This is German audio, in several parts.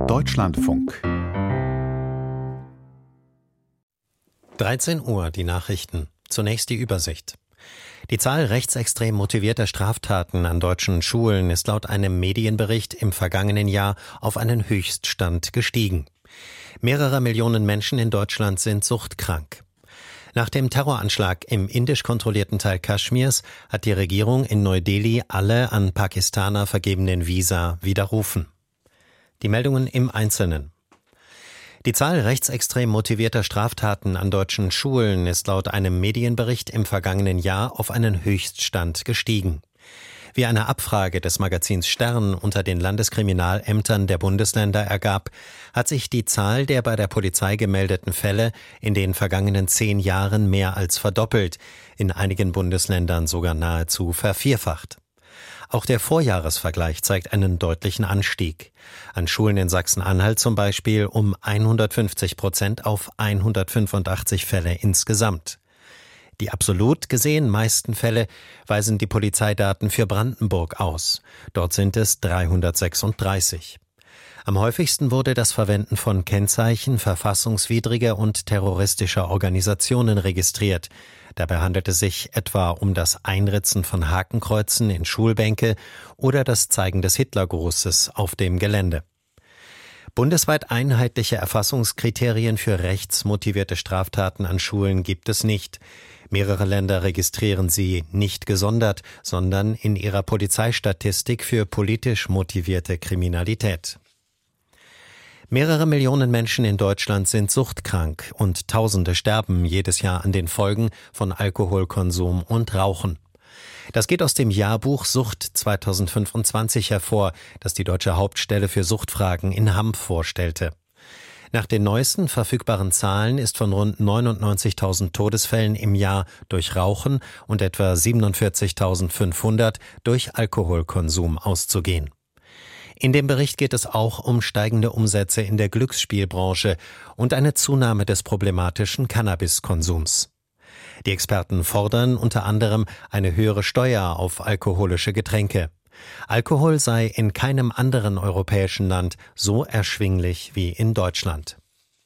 Deutschlandfunk. 13 Uhr, die Nachrichten. Zunächst die Übersicht. Die Zahl rechtsextrem motivierter Straftaten an deutschen Schulen ist laut einem Medienbericht im vergangenen Jahr auf einen Höchststand gestiegen. Mehrere Millionen Menschen in Deutschland sind suchtkrank. Nach dem Terroranschlag im indisch kontrollierten Teil Kaschmirs hat die Regierung in Neu-Delhi alle an Pakistaner vergebenen Visa widerrufen. Die Meldungen im Einzelnen. Die Zahl rechtsextrem motivierter Straftaten an deutschen Schulen ist laut einem Medienbericht im vergangenen Jahr auf einen Höchststand gestiegen. Wie eine Abfrage des Magazins Stern unter den Landeskriminalämtern der Bundesländer ergab, hat sich die Zahl der bei der Polizei gemeldeten Fälle in den vergangenen 10 Jahren mehr als verdoppelt, in einigen Bundesländern sogar nahezu vervierfacht. Auch der Vorjahresvergleich zeigt einen deutlichen Anstieg. An Schulen in Sachsen-Anhalt zum Beispiel um 150% auf 185 Fälle insgesamt. Die absolut gesehen meisten Fälle weisen die Polizeidaten für Brandenburg aus. Dort sind es 336. Am häufigsten wurde das Verwenden von Kennzeichen verfassungswidriger und terroristischer Organisationen registriert. Dabei handelt es sich etwa um das Einritzen von Hakenkreuzen in Schulbänke oder das Zeigen des Hitlergrußes auf dem Gelände. Bundesweit einheitliche Erfassungskriterien für rechtsmotivierte Straftaten an Schulen gibt es nicht. Mehrere Länder registrieren sie nicht gesondert, sondern in ihrer Polizeistatistik für politisch motivierte Kriminalität. Mehrere Millionen Menschen in Deutschland sind suchtkrank und Tausende sterben jedes Jahr an den Folgen von Alkoholkonsum und Rauchen. Das geht aus dem Jahrbuch Sucht 2025 hervor, das die Deutsche Hauptstelle für Suchtfragen in Hamm vorstellte. Nach den neuesten verfügbaren Zahlen ist von rund 99.000 Todesfällen im Jahr durch Rauchen und etwa 47.500 durch Alkoholkonsum auszugehen. In dem Bericht geht es auch um steigende Umsätze in der Glücksspielbranche und eine Zunahme des problematischen Cannabiskonsums. Die Experten fordern unter anderem eine höhere Steuer auf alkoholische Getränke. Alkohol sei in keinem anderen europäischen Land so erschwinglich wie in Deutschland.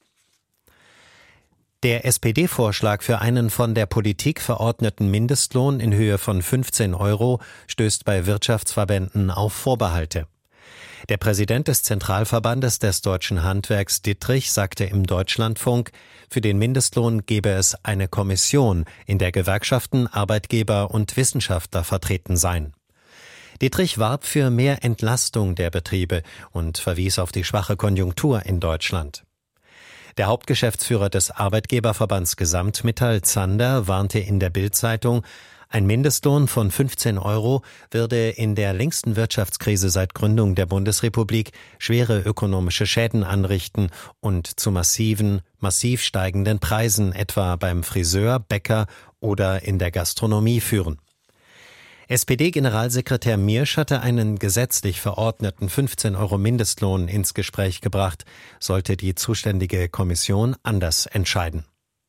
Der SPD-Vorschlag für einen von der Politik verordneten Mindestlohn in Höhe von 15 € stößt bei Wirtschaftsverbänden auf Vorbehalte. Der Präsident des Zentralverbandes des deutschen Handwerks Dittrich sagte im Deutschlandfunk, für den Mindestlohn gebe es eine Kommission, in der Gewerkschaften, Arbeitgeber und Wissenschaftler vertreten seien. Dittrich warb für mehr Entlastung der Betriebe und verwies auf die schwache Konjunktur in Deutschland. Der Hauptgeschäftsführer des Arbeitgeberverbands Gesamtmetall Zander warnte in der Bild-Zeitung, ein Mindestlohn von 15 € würde in der längsten Wirtschaftskrise seit Gründung der Bundesrepublik schwere ökonomische Schäden anrichten und zu massiv steigenden Preisen etwa beim Friseur, Bäcker oder in der Gastronomie führen. SPD-Generalsekretär Miersch hatte einen gesetzlich verordneten 15 € Mindestlohn ins Gespräch gebracht, sollte die zuständige Kommission anders entscheiden.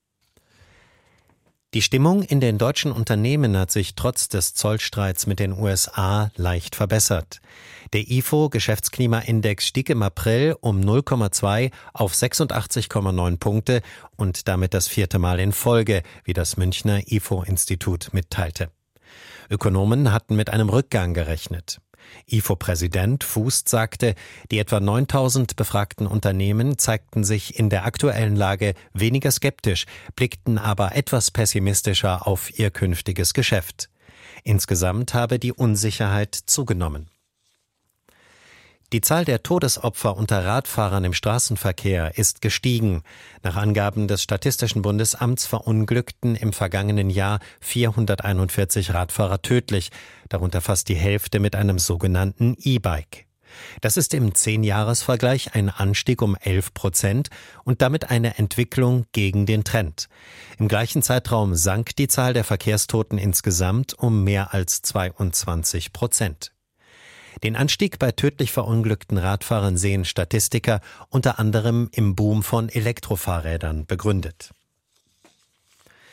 Die Stimmung in den deutschen Unternehmen hat sich trotz des Zollstreits mit den USA leicht verbessert. Der IFO-Geschäftsklimaindex stieg im April um 0,2 auf 86,9 Punkte und damit das 4. Mal in Folge, wie das Münchner IFO-Institut mitteilte. Ökonomen hatten mit einem Rückgang gerechnet. IFO-Präsident Fußt sagte, die etwa 9.000 befragten Unternehmen zeigten sich in der aktuellen Lage weniger skeptisch, blickten aber etwas pessimistischer auf ihr künftiges Geschäft. Insgesamt habe die Unsicherheit zugenommen. Die Zahl der Todesopfer unter Radfahrern im Straßenverkehr ist gestiegen. Nach Angaben des Statistischen Bundesamts verunglückten im vergangenen Jahr 441 Radfahrer tödlich, darunter fast die Hälfte mit einem sogenannten E-Bike. Das ist im 10-Jahres-Vergleich ein Anstieg um 11% und damit eine Entwicklung gegen den Trend. Im gleichen Zeitraum sank die Zahl der Verkehrstoten insgesamt um mehr als 22%. Den Anstieg bei tödlich verunglückten Radfahrern sehen Statistiker unter anderem im Boom von Elektrofahrrädern begründet.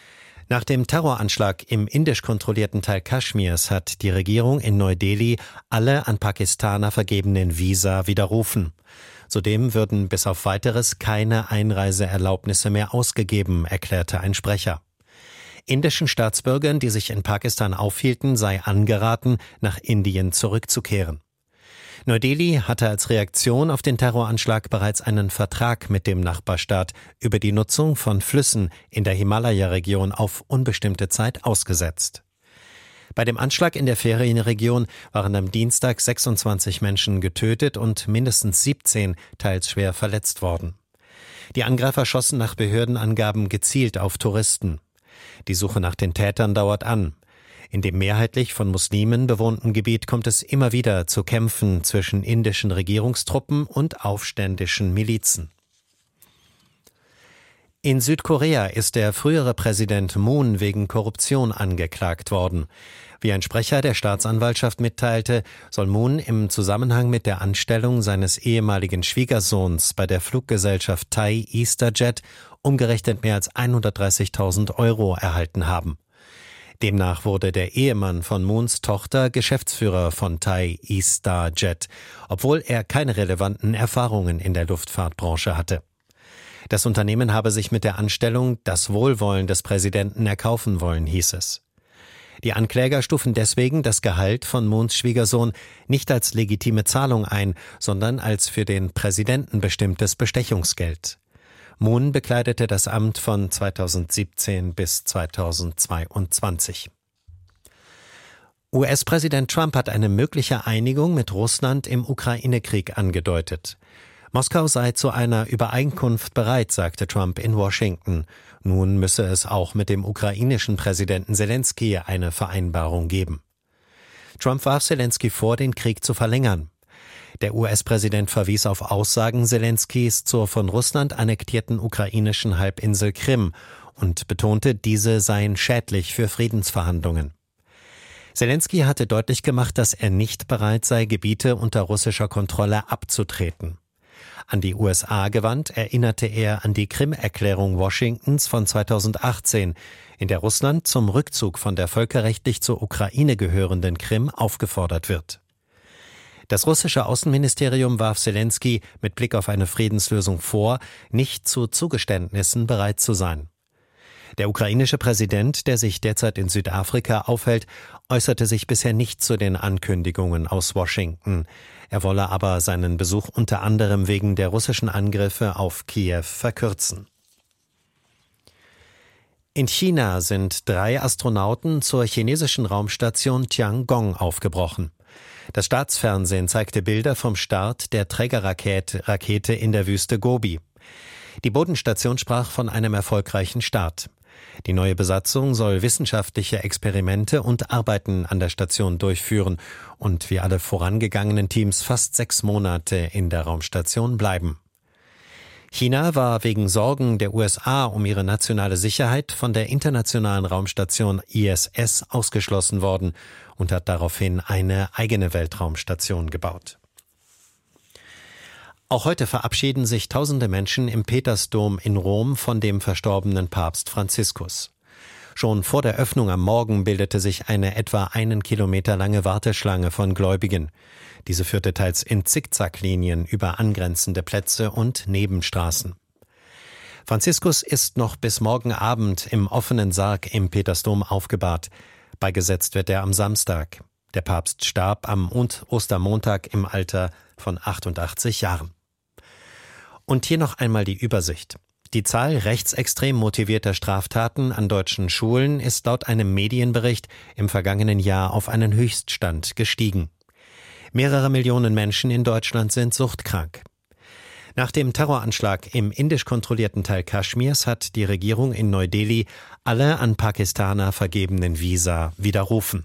Nach dem Terroranschlag im indisch kontrollierten Teil Kaschmirs hat die Regierung in Neu-Delhi alle an Pakistaner vergebenen Visa widerrufen. Zudem würden bis auf Weiteres keine Einreiseerlaubnisse mehr ausgegeben, erklärte ein Sprecher. Indischen Staatsbürgern, die sich in Pakistan aufhielten, sei angeraten, nach Indien zurückzukehren. Neu-Delhi hatte als Reaktion auf den Terroranschlag bereits einen Vertrag mit dem Nachbarstaat über die Nutzung von Flüssen in der Himalaya-Region auf unbestimmte Zeit ausgesetzt. Bei dem Anschlag in der Ferienregion waren am Dienstag 26 Menschen getötet und mindestens 17 teils schwer verletzt worden. Die Angreifer schossen nach Behördenangaben gezielt auf Touristen. Die Suche nach den Tätern dauert an. In dem mehrheitlich von Muslimen bewohnten Gebiet kommt es immer wieder zu Kämpfen zwischen indischen Regierungstruppen und aufständischen Milizen. In Südkorea ist der frühere Präsident Moon wegen Korruption angeklagt worden. Wie ein Sprecher der Staatsanwaltschaft mitteilte, soll Moon im Zusammenhang mit der Anstellung seines ehemaligen Schwiegersohns bei der Fluggesellschaft Thai EasterJet umgerechnet mehr als 130.000 € erhalten haben. Demnach wurde der Ehemann von Moons Tochter Geschäftsführer von Thai EasterJet, obwohl er keine relevanten Erfahrungen in der Luftfahrtbranche hatte. Das Unternehmen habe sich mit der Anstellung das Wohlwollen des Präsidenten erkaufen wollen, hieß es. Die Ankläger stufen deswegen das Gehalt von Moons Schwiegersohn nicht als legitime Zahlung ein, sondern als für den Präsidenten bestimmtes Bestechungsgeld. Moon bekleidete das Amt von 2017 bis 2022. US-Präsident Trump hat eine mögliche Einigung mit Russland im Ukraine-Krieg angedeutet. Moskau sei zu einer Übereinkunft bereit, sagte Trump in Washington. Nun müsse es auch mit dem ukrainischen Präsidenten Selensky eine Vereinbarung geben. Trump warf Selensky vor, den Krieg zu verlängern. Der US-Präsident verwies auf Aussagen Selenskys zur von Russland annektierten ukrainischen Halbinsel Krim und betonte, diese seien schädlich für Friedensverhandlungen. Selensky hatte deutlich gemacht, dass er nicht bereit sei, Gebiete unter russischer Kontrolle abzutreten. An die USA gewandt, erinnerte er an die Krim-Erklärung Washingtons von 2018, in der Russland zum Rückzug von der völkerrechtlich zur Ukraine gehörenden Krim aufgefordert wird. Das russische Außenministerium warf Selensky mit Blick auf eine Friedenslösung vor, nicht zu Zugeständnissen bereit zu sein. Der ukrainische Präsident, der sich derzeit in Südafrika aufhält, äußerte sich bisher nicht zu den Ankündigungen aus Washington. Er wolle aber seinen Besuch unter anderem wegen der russischen Angriffe auf Kiew verkürzen. In China sind 3 Astronauten zur chinesischen Raumstation Tiangong aufgebrochen. Das Staatsfernsehen zeigte Bilder vom Start der Trägerrakete in der Wüste Gobi. Die Bodenstation sprach von einem erfolgreichen Start. Die neue Besatzung soll wissenschaftliche Experimente und Arbeiten an der Station durchführen und wie alle vorangegangenen Teams fast 6 Monate in der Raumstation bleiben. China war wegen Sorgen der USA um ihre nationale Sicherheit von der internationalen Raumstation ISS ausgeschlossen worden und hat daraufhin eine eigene Weltraumstation gebaut. Auch heute verabschieden sich tausende Menschen im Petersdom in Rom von dem verstorbenen Papst Franziskus. Schon vor der Öffnung am Morgen bildete sich eine etwa 1 Kilometer lange Warteschlange von Gläubigen. Diese führte teils in Zickzacklinien über angrenzende Plätze und Nebenstraßen. Franziskus ist noch bis morgen Abend im offenen Sarg im Petersdom aufgebahrt. Beigesetzt wird er am Samstag. Der Papst starb am Ostermontag im Alter von 88 Jahren. Und hier noch einmal die Übersicht. Die Zahl rechtsextrem motivierter Straftaten an deutschen Schulen ist laut einem Medienbericht im vergangenen Jahr auf einen Höchststand gestiegen. Mehrere Millionen Menschen in Deutschland sind suchtkrank. Nach dem Terroranschlag im indisch kontrollierten Teil Kaschmirs hat die Regierung in Neu-Delhi alle an Pakistaner vergebenen Visa widerrufen.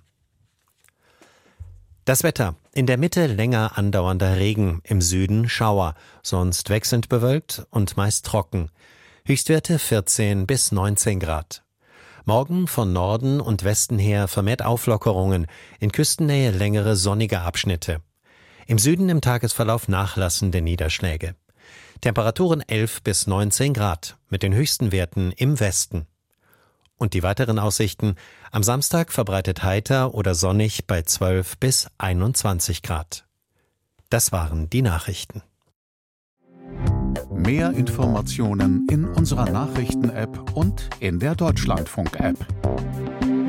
Das Wetter. In der Mitte länger andauernder Regen, im Süden Schauer, sonst wechselnd bewölkt und meist trocken. Höchstwerte 14 bis 19 Grad. Morgen von Norden und Westen her vermehrt Auflockerungen, in Küstennähe längere sonnige Abschnitte. Im Süden im Tagesverlauf nachlassende Niederschläge. Temperaturen 11 bis 19 Grad, mit den höchsten Werten im Westen. Und die weiteren Aussichten: am Samstag verbreitet heiter oder sonnig bei 12 bis 21 Grad. Das waren die Nachrichten. Mehr Informationen in unserer Nachrichten-App und in der Deutschlandfunk-App.